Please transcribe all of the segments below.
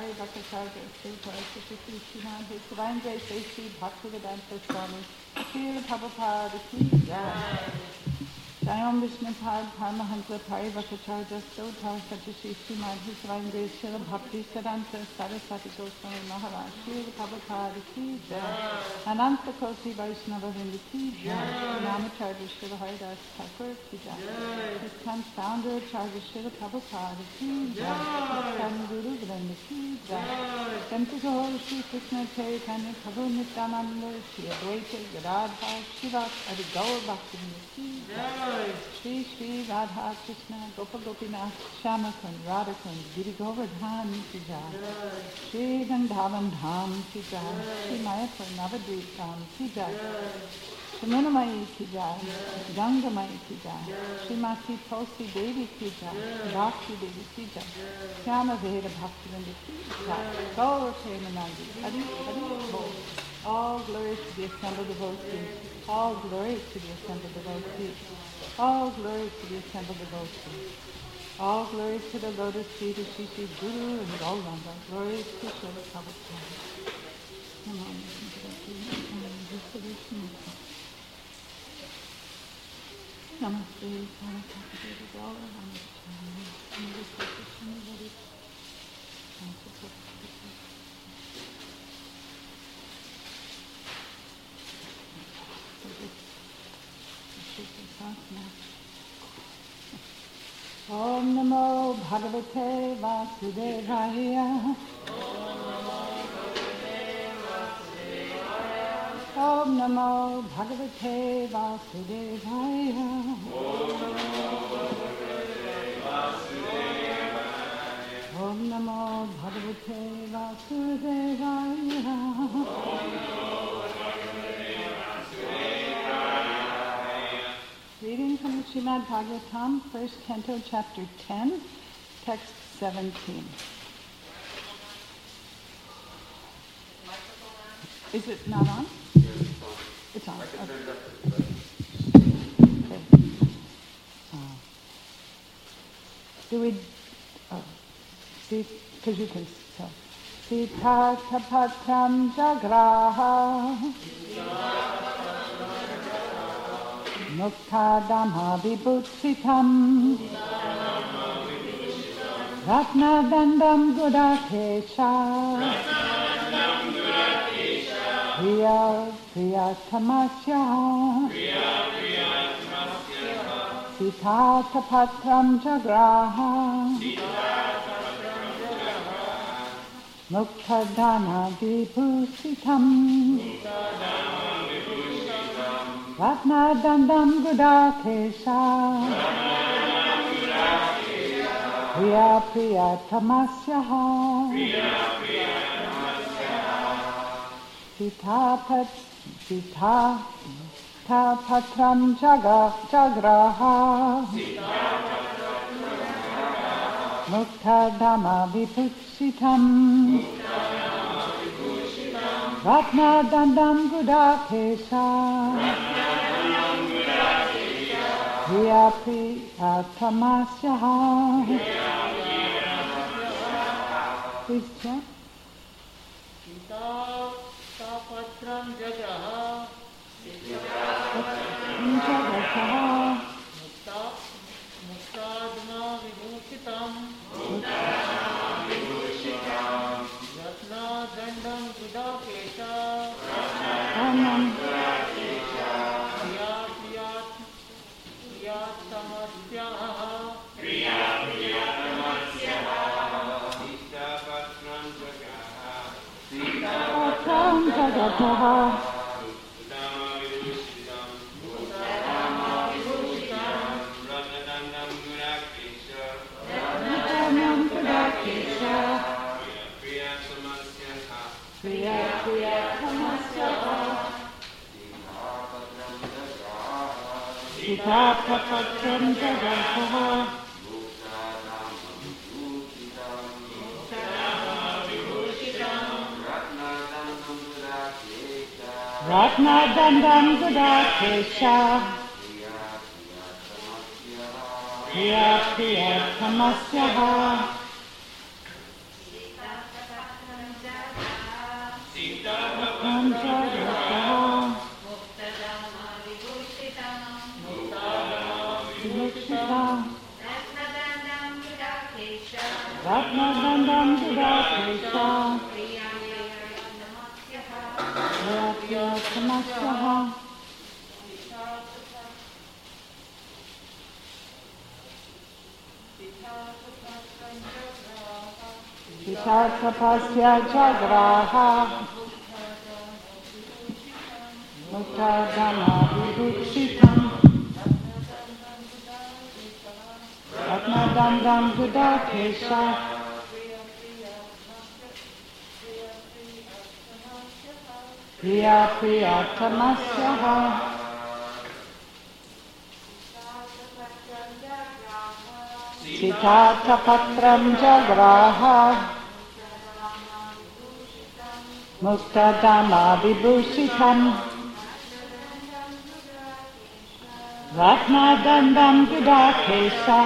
Hari Bhattacharya Sri Srimad Bhaktivedanta Sri Bhaktivedanta Swami Srila Prabhupada Ki Jai. Jayam Vishnupad Paramahansa Parivakacharya Stotar Satyashri Srimad Bhaktivedanta Srila Bhaktivedanta Saraswati Goswami Maharaj Srila Prabhupada Ki Jai. Ananta Kosi Vaishnava Vrinda Ki Jai. Namacharya Srila Haridas Thakur Ki Jai. His founder Charya Srila Prabhupada Ki Jai. His Guru Vrinda Ki Jai. Santikaho Sri Krishna Chaitanya Prabhu Nityananda Sri Advaita Gadadha Shiva Adi Gaur Bhaktivinoda Ki Jai. Shri Shri Radha Krishna Gopa Gopinath Shama Kund Radha Kund Giri Govardhan Ki Jai. Shri Gandhavan Dham Ki Jai. Shri Mayapur Navadvip Dham Ki Jai. Shamunamayi Ki Jai. Gangamayi Ki Jai. Srimati Tulsi Devi Ki Jai. Bhakti Devi Ki Jai. Shama Veda Bhaktivinoda Ki Jai. Gaur Premanandi Adi Adi Bol. All glory to the assembled devotees. All glory to the assembled devotees. All glory to the assembled devotees. All glory to the lotus feet of Shri Shri Guru and Gauranga. Glory to Srila Prabhupada. Come on, listen to that. Namaste, Namaste, Gaura, Namaste, Namaste, Om Namo Bhagavate Vasudevaya. Om Namo Bhagavate Vasudevaya. Om Namo Bhagavate Vasudevaya. Reading from the Srimad Bhagavatam, first canto, chapter 10, text 17. Is it not on? It's on. Okay. Do we, see, because you can tell. Sita tapatram jagraha. Muktadama vibhutsitam Ratnadandam Gudakesha Priya Priya Tamasya Sita Tapatram Jagraha Muktadana vibhutsitam Ratnadandam Gudakesha Priya Priya Tamasyaha Sita Tapatram Jagraha Muktadama Vibhutsitam Ratnadandam Gudakesha Priya Priya Tamasyaha. Please chant. Sita Tapatram Jagraha Muktadama Vibhutsitam Ratnadandam Gudakesha Jagataha Priya Priya Tamasyaha Sita Tapatram Jagraha Ratnadandam Gudakesha Priya Priya Tamasyaha Vibhushita Ratnadandam Dudakesha Priya Samasyaha Sita Jagraha Muktadama Vibhukshitam Ratnadandam Dudakesha Priya Tamasyaha Sita Patram Jagraha Muktadama Vibhushitam Ratnadandam Gudakesha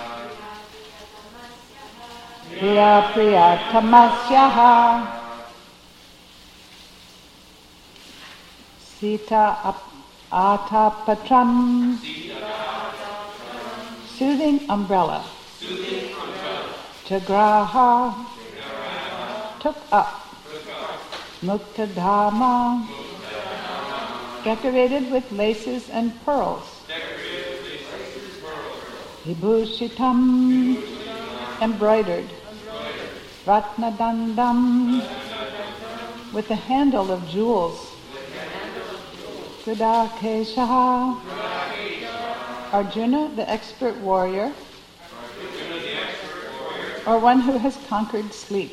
Priya Tamasyaha Sita Atapatram Soothing umbrella Jagraha took up Muktadama decorated with laces and pearls Vibhushitam embroidered Ratnadandam with a handle of jewels Gudakesha Arjuna, the expert warrior, or one who has conquered sleep.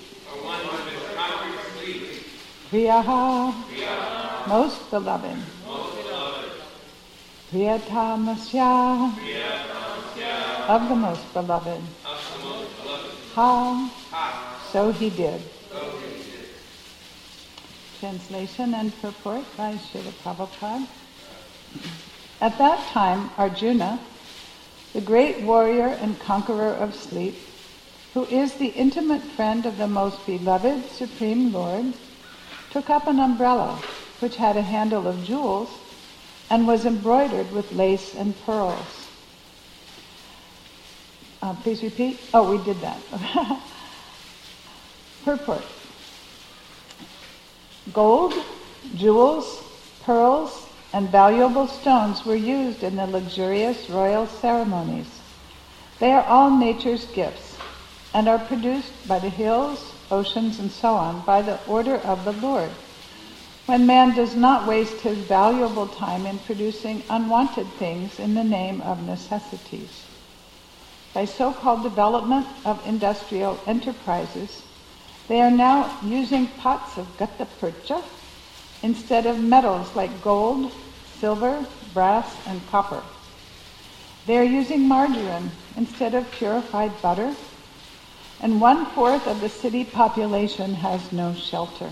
Priyaha, most beloved. Priyatamasya, of the most beloved. Ha, so he did. Translation and purport by Srila Prabhupada. At that time, Arjuna, the great warrior and conqueror of sleep, who is the intimate friend of the most beloved Supreme Lord, took up an umbrella which had a handle of jewels and was embroidered with lace and pearls. Please repeat. Oh, we did that. Purport. Gold, jewels, pearls, and valuable stones were used in the luxurious royal ceremonies. They are all nature's gifts and are produced by the hills, oceans, and so on by the order of the Lord, when man does not waste his valuable time in producing unwanted things in the name of necessities. By so-called development of industrial enterprises, they are now using pots of gata purcha instead of metals like gold, silver, brass, and copper. They are using margarine instead of purified butter, and 1/4 of the city population has no shelter.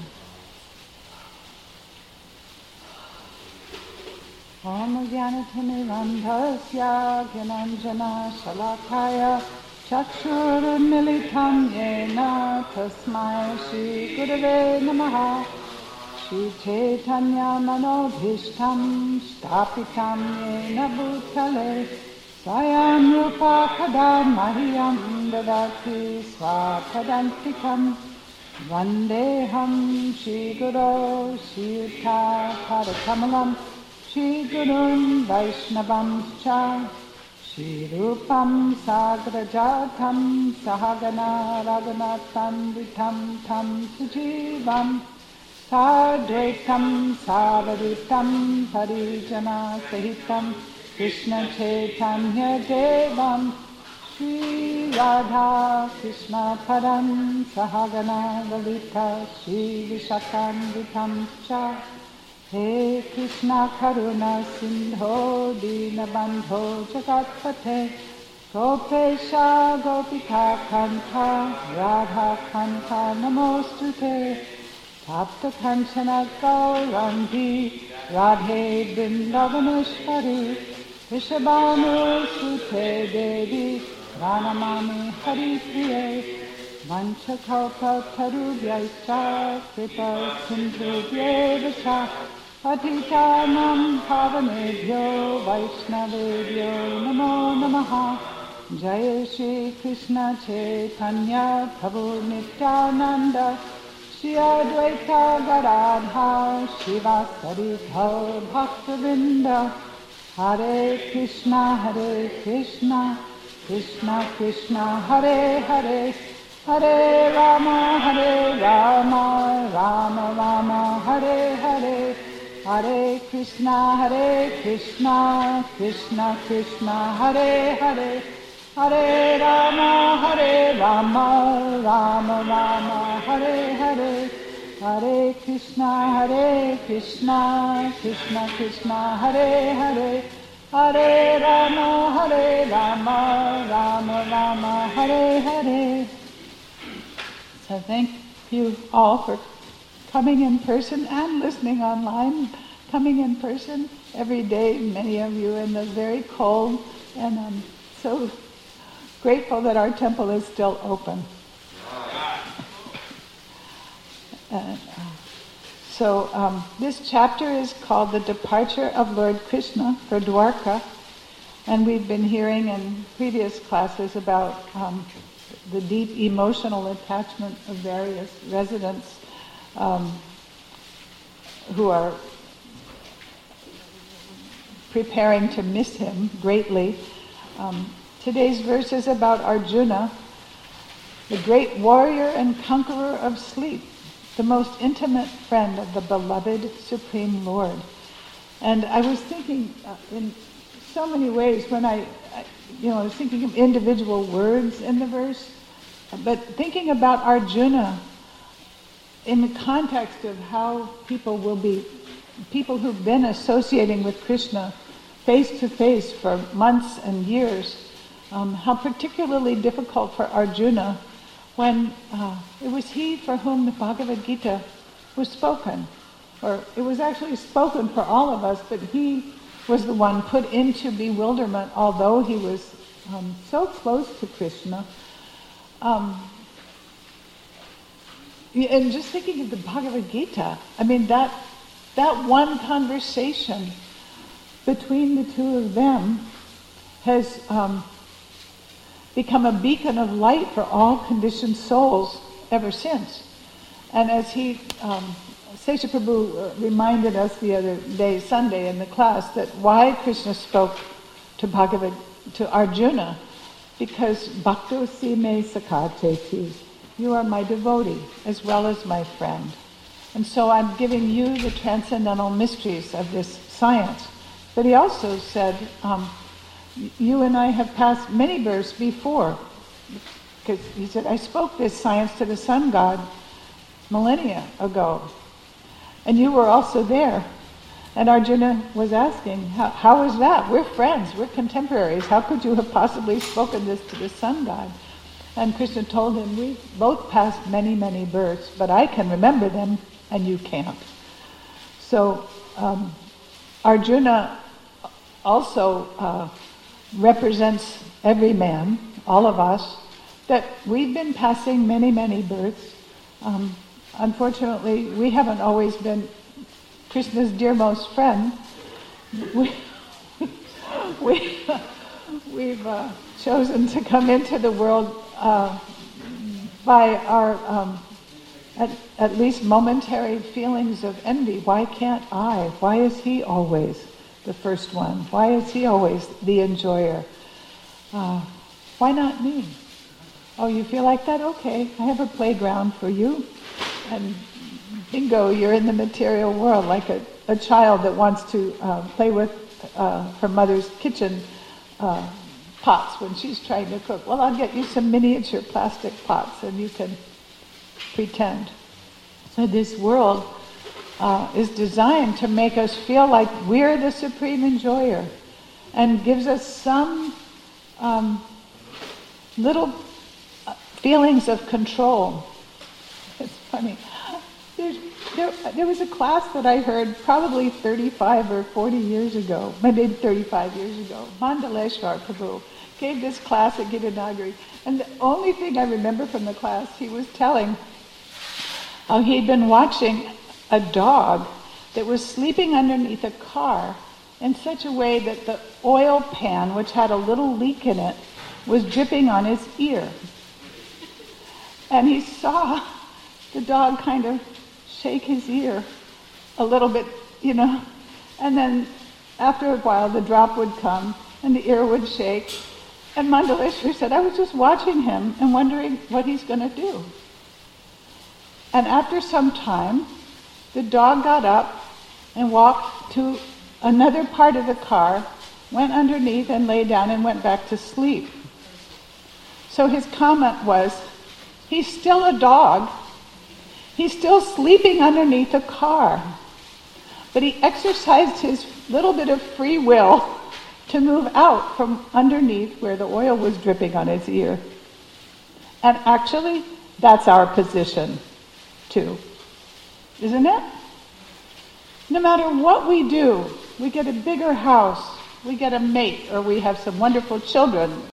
Om Jnanatimivandhasya Gyananjana Shalakaya Chakshurmilitam Yena Tasmai Shri Gurave Namaha Shri Chaitanya Manobhishtam Stapitam Yena Bhutale Swayam Rupa Kada Mahiyam Dadati Swapadantikam Vandeham Shri Guru Shri Yuta Padakamalam Shri Gurun Vaishnavam Cha Shri Rupam Sagrajatam Sahagana Raghunatam Vitam Tam Sujivam Sadvaitam Savadutam Parijana Sahitam Krishna Chaitanya Devam Shri Radha Krishna Padam Sahagana Lalita Shri Vishakam Vitam Cha He Krishna Karuna Sindho Dinabandho Jagatpate Gopesha Gopika Kanta Radha Kanta Namostute Tapta Kanchana Gaurangi Radhe Vrindavaneshwari Vishabhanu Sute Devi Pranamami Hari Priye Vanchakalpa Tarubhyaischa Kripa Sindhubhyeva Cha Patitanam Pavanebhyo Vaishnavebhyo Namo Namaha. Jaya Shri Krishna Chaitanya Prabhu Nityananda Shri Advaita Gadadhar Shivasari Gaur Bhaktavinda. Hare Krishna Krishna Krishna Hare Hare, Hare Rama Rama Rama Hare Hare, Hare Krishna Krishna Krishna Hare Hare, Hare Rama Rama Rama Hare Hare, Hare Krishna Krishna Krishna Hare Hare, Hare Rama Rama Rama Hare Hare. So thank you all for coming in person and listening online. Coming in person every day, many of you in the very cold, and I'm so grateful that our temple is still open. So this chapter is called The Departure of Lord Krishna for Dwarka, and we've been hearing in previous classes about the deep emotional attachment of various residents who are preparing to miss him greatly. Today's verse is about Arjuna, the great warrior and conqueror of sleep, the most intimate friend of the beloved Supreme Lord. And I was thinking in so many ways when I was thinking of individual words in the verse, but thinking about Arjuna in the context of how people who've been associating with Krishna face to face for months and years, how particularly difficult for Arjuna when it was he for whom the Bhagavad Gita was spoken. Or it was actually spoken for all of us, but he was the one put into bewilderment, although he was so close to Krishna. And just thinking of the Bhagavad Gita, I mean, that one conversation between the two of them has become a beacon of light for all conditioned souls ever since. And as Sesha Prabhu reminded us the other day, Sunday, in the class, that why Krishna spoke to Arjuna, because Bhaktosi me sakateti, you are my devotee as well as my friend. And so I'm giving you the transcendental mysteries of this science. But he also said, you and I have passed many births before, because he said, I spoke this science to the sun god millennia ago, and you were also there. And Arjuna was asking, how is that? We're friends, we're contemporaries. How could you have possibly spoken this to the sun god? And Krishna told him, we both passed many, many births, but I can remember them and you can't. So Arjuna also represents every man, all of us, that we've been passing many, many births. Unfortunately, we haven't always been Krishna's dearmost friend. We've chosen to come into the world by our at least momentary feelings of envy. Why can't I? Why is he always the first one? Why is he always the enjoyer? Why not me? Oh, you feel like that? Okay, I have a playground for you. And bingo, you're in the material world, like a child that wants to play with her mother's kitchen pots when she's trying to cook. Well, I'll get you some miniature plastic pots and you can pretend. So this world is designed to make us feel like we're the supreme enjoyer, and gives us some little feelings of control. It's funny. There was a class that I heard probably 35 or 40 years ago, maybe 35 years ago. Mandaleshwar Prabhu gave this class at Gitanagari, and the only thing I remember from the class, he was telling how he'd been watching a dog that was sleeping underneath a car in such a way that the oil pan, which had a little leak in it, was dripping on his ear. And he saw the dog kind of shake his ear a little bit, and then after a while the drop would come and the ear would shake. And Mandaleshwari said, I was just watching him and wondering what he's going to do. And after some time, the dog got up and walked to another part of the car, went underneath and lay down and went back to sleep. So his comment was, he's still a dog. He's still sleeping underneath a car. But he exercised his little bit of free will to move out from underneath where the oil was dripping on his ear. And actually, that's our position, too. Isn't it? No matter what we do, we get a bigger house, we get a mate, or we have some wonderful children,